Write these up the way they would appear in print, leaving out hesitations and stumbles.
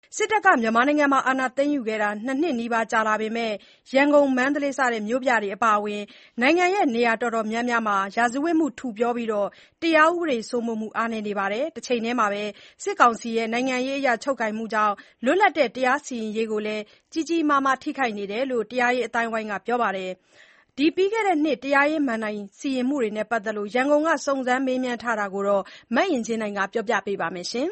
စစ်တပ်ကမြန်မာနိုင်ငံမှာအာဏာသိမ်းယူခဲ့တာ2 နှစ်နီးပါးကြာလာပေမဲ့ရန်ကုန်မန္တလေးစတဲ့မြို့ပြတွေအပါအဝင်နိုင်ငံရဲ့နေရာတော်တော်များများမှာရာဇဝတ်မှုထူပြောပြီးတရားဥပဒေစိုးမိုးမှုအားနည်းနေပါတယ်။တချိန်တည်းမှာပဲစစ်ကောင်စီရဲ့နိုင်ငံရေးအရချုပ်ကိုင်မှုကြောင့်လွတ်လပ်တဲ့တရားစီရင်ရေးကိုလည်းကြီးကြီးမားမားထိခိုက်နေတယ်လို့တရားရေးအသိုင်းအဝိုင်းကပြောပါတယ်။ပြီးခဲ့တဲ့နှစ်တရားရေးမဏ္ဍိုင်စီရင်မှုတွေနဲ့ပတ်သက်လို့ရန်ကုန်ကစုံစမ်းမေးမြန်းထားတာကိုမအင်ကြင်းနိုင်ကပြောပြပါမယ်။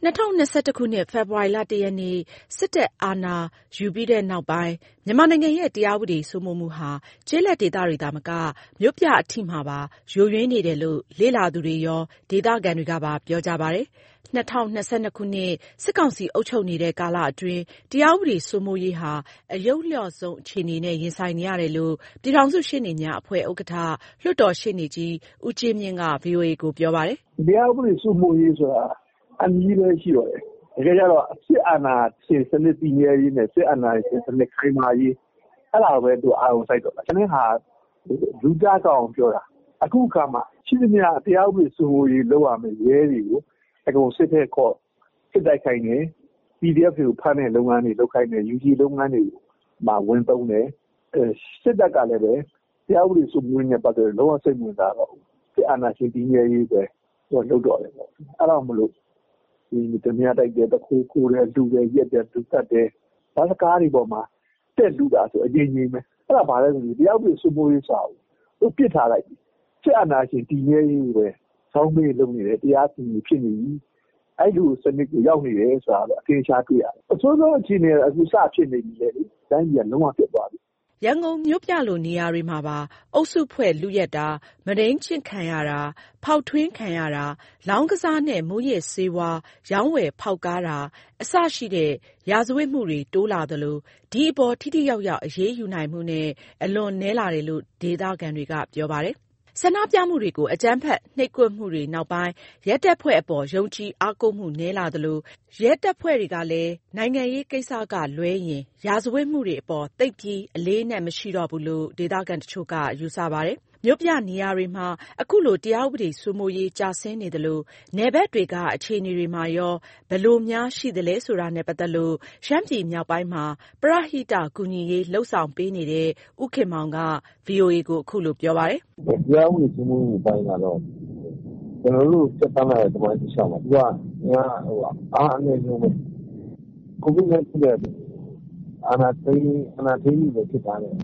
2021 ခုနှစ် ဖေဖော်ဝါရီလ 1 ရက်နေ့စစ်တပ်အာဏာယူပြီးတဲ့နောက်ပိုင်းမြန်မာနိုင်ငံရဲ့တရားဥပဒေစိုးမိုးမှုဟာကျေးလက်ဒေသတွေသာမကမြို့ပြအထိမှာပါယိုယွင်းနေတယ်လို့လေ့လာသူတွေရောဒေသခံတွေကပါပြောကြပါတယ်။ 2022 ခုနှစ်စစ်ကောင်စီအုပ်ချုပ်နေတဲ့ကာလအတွင်းတရားဥပဒေစိုးမိုးရေးဟာအယုတ်လျော့ဆုံးအခြေအနေနဲ့ရင်ဆိုင်နေရတယ်လို့ပြည်ထောင်စုရှေ့နေများအဖွဲ့ဥက္ကဋ္ဌလွှတ်တော်ရှေ့နေကြီးဦးကြီးမြင့်က VOA ကိုပြောပါတယ်။ တရားဥပဒေစိုးမိုးရေးဆိုတာအနည်းပဲရှိတော့တယ်။တကယ်ကြတော့စစ်အာဏာရှင်စနစ်တည်မြဲရေးနဲ့စစ်အာဏာရှင်စနစ်ခိုင်မာရေးအဲ့ဒါပဲသူအာရုံစိုက်တော့တာ။ဒီနေ့ဟာလူကြားကောင်းပြောတာအခုအခါမှာရှိသမျှတရားဥပဒေစိုးမိုးရေးလုပ်ရမယ်ရဲတွေကိုအကုန်စစ်တဲ့ခေါ်စစ်တိုက်ခိုင်းတယ် PDF တွေကိုဖမ်းတဲ့လုပ်ငန်းတွေလုပ်ခိုင်းတယ် UG လုပ်ငန်းတွေမှာဝင်သုံးတယ်စစ်တပ်ကလည်းပဲတရားဥပဒေစိုးမိုးရေးနဲ့ပတ်သက်လို့လုံးဝစိတ်ဝင်စားတော့စစ်အာဏာရှင်တည်မြဲရေးပဲသူကလုပ်တော့တယ်ပေါ့အဲ့တော့မလို့ဒီတမရတိုက်တဲ့တခိုးခိုးတဲ့လူတွေရက်တဲ့လူတတ်တဲ့ဘာစကားတွေပေါ်မှာတက်လူတာဆိုအရင်ကြီးပဲအဲ့ဒါဘာလဲဆိုတရားဥပဒေစိုးမိုးရေးစာအုပ်သူပြစ်ထားလိုက်စစ်အာဏာရှင်တည်မြဲရေးပဲစောင်းမေးလုပ်နေတယ်တရားစီရင်ဖြစ်နေပြီအဲ့လိုစနစ်ကိုရောက်နေတယ်ဆိုတာတော့အထင်ရှားတွေ့ရတယ်အဆိုးဆုံးအခြေအနေကအခုစဖြစ်နေပြီလေတိုင်းပြည်ကလုံးဝပြတ်သွားပြီရန်ကုန်မြို့ပြလိုနေရာတွေမှာပါအုပ်စုဖွဲ့လုယက်တာမုဒိမ်းကျင့်ခံရတာဖောက်ထွင်းခံရတာလောင်းကစားနဲ့မူးယစ်ဆေးဝါးရောင်းဝယ်ဖောက်ကားတာအစရှိတဲ့ရာဇဝတ်မှုတွေတိုးလာသလိုဒီအပေါ်ထိထိရောက်ရောက်အရေးယူနိုင်မှုနဲ့အလွန်နည်းလာတယ်လို့ဒေသခံတွေကပြောပါတယ်ဆန္ဒပြမှုတွေကိုအကြမ်းဖက်နှိပ်ကွပ်မှုတွေနောက်ပိုင်းရဲတပ်ဖွဲ့အပေါ်ယုံကြည်အားကိုးမှုနည်းလာသလိုရဲတပ်ဖွဲ့တွေကလည်းနိုင်ငံရေးကိစ္စကလွဲရင်ရာဇဝတ်မှုတွေအပေါ်သိပ်ပြီးအလေးအနက်မရှိတော့ဘူးလို့ဒေသခံတချို့ကယူဆပါတယ်။မြို့ပြနေရာတွေမှာအခုလိုတရားဥပဒေစိုးမိုးရေးကျဆင်းနေသလိုနယ်ဘက်တွေကအခြေအနေတွေမှာရောဘယ်လိုများရှိသလဲဆိုတာနဲ့ပတ်သက်လို့ရှမ်းပြည်မြောက်ပိုင်းမှာပရဟိတကူညီရေးလှုပ်ဆောင်ပေးနေတဲ့ဦးခင်မောင်က VOA ကိုအခုလိုပြောပါတယ်။တရားဥပဒေစိုးမိုးမှုပိုင်းကတော့ကျွန်တော်တို့စက်တမ်းလိုက်တဲ့တမိုင်းတစ်လျှောက်မှာသူကအားအနည်းဆုံးပဲကိုဗစ်နဲ့ဖြစ်တဲ့အာဏာသိမ်းမှုပဲဖြစ်တာလေ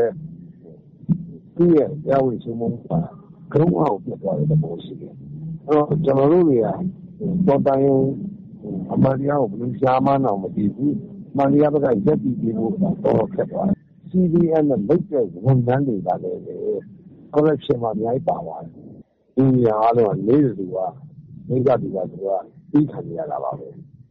သူ့ရဲ့တရားဥပဒေစိုးမိုးမှုကကရုံးအောင်ပြတ်သွားတဲ့သဘောရှိတယ်။အဲ့တော့ကျွန်တော်တို့တွေကပေါ်တိုင်းအမှန်တရားကိုဘယ်လိုရှားမှန်းအောင်မသိဘူး။မှန်တရားဘက်ကရက်တည်ပြီးဖို့တော့ခက်သွားတယ်။ CDN နဲ့လုပ်တဲ့ဝန်ထမ်းတွေကလည်းcorruption မှာအများကြီးပါသွားတယ်။ဒီနေရာအားလုံးကလေးလူကမိကြတူကသူကပြီးခံရတာပါပဲ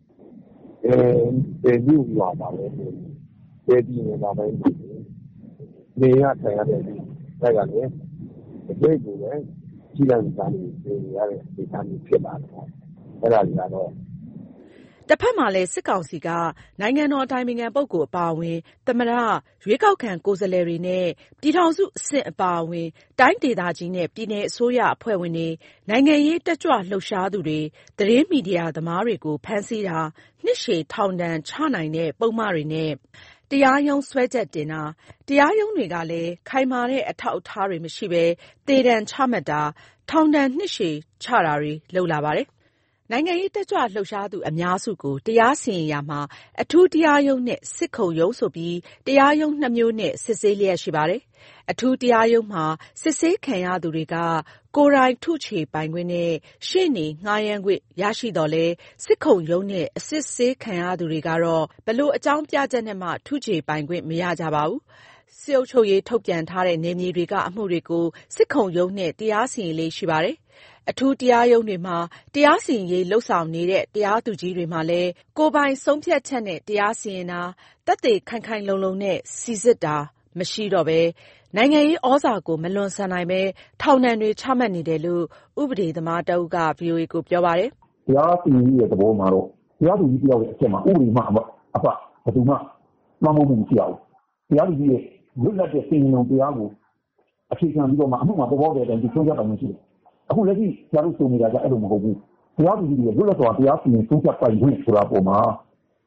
။လူရွာပါပဲ။ဒီနေတာတိုင်းနေရထိုင်ရတဲ့တိုက်ကလည်းအကျိတ်ကိုလည်းကြီးလန့်စားနေရတဲ့ဒေသမျိုးဖြစ်လာတယ်။အဲ့ဒါကြီးကတော့တစ်ဖက်မှာလည်းစစ်ကောင်စီကနိုင်ငံတော်အတိုင်ပင်ခံပုဂ္ဂိုလ်အပါအဝင်သမ္မတရွေးကောက်ခံကိုယ်စားလှယ်တွေနဲ့ပြည်ထောင်စုအဆင့်အပါအဝင်တိုင်းဒေသကြီးနဲ့ပြည်နယ်အစိုးရအဖွဲ့ဝင်တွေနိုင်ငံရေးတက်ကြွလှုပ်ရှားသူတွေသတင်းမီဒီယာသမားတွေကိုဖမ်းဆီးတာနှစ်ရှည်ထောင်ဒဏ်ချနိုင်တဲ့ပုဒ်မတွေနဲ့တရားရုံးစွဲချက်တင်တာတရားရုံးတွေကလည်းခိုင်မာတဲ့အထောက်အထားတွေမရှိဘဲသေဒဏ်ချမှတ်တာထောင်ဒဏ်နှစ်ရှည်ချတာတွေလုပ်လာပါတယ်နိုင်ငံရေးတက်ကြွလှုပ်ရှားသူအများစုကိုတရားစီရင်ရာမှာအထူးတရားရုံးနဲ့စစ်ခုံရုံးဆိုပြီးတရားရုံး2မျိုးနဲ့စစ်ဆေးလျက်ရှိပါတယ်။အထူးတရားရုံးမှာစစ်ဆေးခံရသူတွေကကိုယ်တိုင်ထုချေပိုင်ခွင့်နဲ့ရှေ့နေငှားရမ်းခွင့်ရရှိတော်လဲစစ်ခုံရုံးနဲ့အစစ်ဆေးခံရသူတွေကတော့ဘလို့အကြောင်းပြချက်နဲ့မှထုချေပိုင်ခွင့်မရကြပါဘူး။စစ်အုပ်ချုပ်ရေးထုတ်ပြန်ထားတဲ့နယ်မြေတွေကအမှုတွေကိုစစ်ခုံရုံးနဲ့တရားစီရင်လေးရှိပါတယ်။အထူးတရားရုံးတွေမှာတရားစီရင်ရေးလုပ်ဆောင်နေတဲ့တရားသူကြီးတွေမှာလည်းကိုယ်ပိုင်ဆုံးဖြတ်ချက်နဲ့တရားစီရင်တာသက်သေခိုင်ခိုင်လုံလုံနဲ့စီစစ်တာမရှိတော့ဘဲနိုင်ငံရေးဩဇာကိုမလွန်ဆန်နိုင်ဘဲထောင်ဒဏ်တွေချမှတ်နေတယ်လို့ဥပဒေသမားတဦးက VOA ကိုပြောပါတယ်။တရားစီရင်ရေးရဲ့သဘောမှာတော့တရားသူကြီးတယောက်ရဲ့အချက်မှာဥပဒေမှအပဘယ်သူမှမမမှုမရှိအောင်တရားသူကြီးရဲ့လွတ်လပ်တဲ့စီရင်လုံးတရားကိုအခြေခံပြီးတော့မှအမှုမှာပေါ်ပေါ်တဲ့အတိုင်းဒီဆုံးဖြတ်ပိုင်မှုရှိတယ်။အခုလက်ရှိဆရာတို့ဆိုနေတာကအဲ့လိုမဟုတ်ဘူး။တရားသူကြီးတွေလွတ်လပ်စွာတရားစီရင်ဆုံးဖြတ်ပိုင်ခွင့်ဆိုတာပေါ်မှာ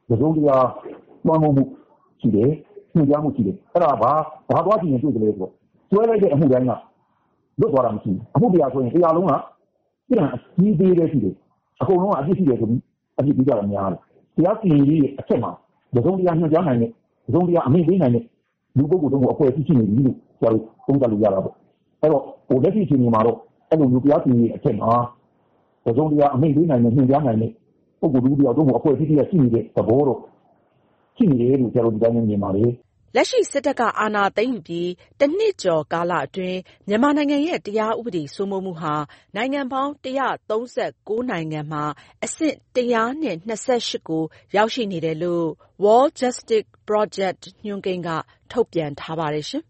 စုံတရာလွှမ်းမိုးမှုရှိတယ်ညွှန်ကြားမှုရှိတယ်အဲ့ဒါဘာသွားကြည့်ရင်တွေ့ကြလဲဆိုတော့ဆွဲလိုက်တဲ့အမှုတိုင်းကလွတ်သွားတာမရှိဘူးအမှုတရားဆိုရင်တရားလုံးကပြည်ထောင်ကြီးသေးတယ်ရှိတယ်အကုန်လုံးကအပြစ်ရှိတယ်ဆိုပြီးအပြစ်ပေးကြတာများတယ်တရားစီရင်ရေးအချက်မှာတစုံတရာညွှန်ကြားနိုင်တဲ့တစုံတရာအမိန့်ပေးနိုင်တဲ့လူပုဂ္ဂိုလ်တို့အဖွဲ့အစည်းရှိနေပြီလို့ကျတော့သုံးသပ်လို့ရတာပေါ့အဲ့တော့လက်ရှိအချိန်မှာတော့အဲ့လိုမျိုးတရားစီရင်ရေးအချက်မှာတစုံတရာအမိန့်ပေးနိုင်တဲ့ညွှန်ကြားနိုင်တဲ့ပုဂ္ဂိုလ်တို့တို့အဖွဲ့အစည်းတွေရှိနေတဲ့သဘောတော့ရှိနေတယ်လို့ကျတော့ဒီတိုင်းမြင်ပါလေလက်ရှိစစ်တပ်ကအာဏာသိမ်းယူပြီးတစ်နှစ်ကျော်ကာလအတွင်းမြန်မာနိုင်ငံရဲ့တရားဥပဒေစိုးမိုးမှုဟာနိုင်ငံပေါင်း139နိုင်ငံမှာအဆင့်128ကိုရောက်ရှိနေတယ်လို့ World Justice Project ညွှန်းကိန်းကထုတ်ပြန်ထားပါတယ်ရှင်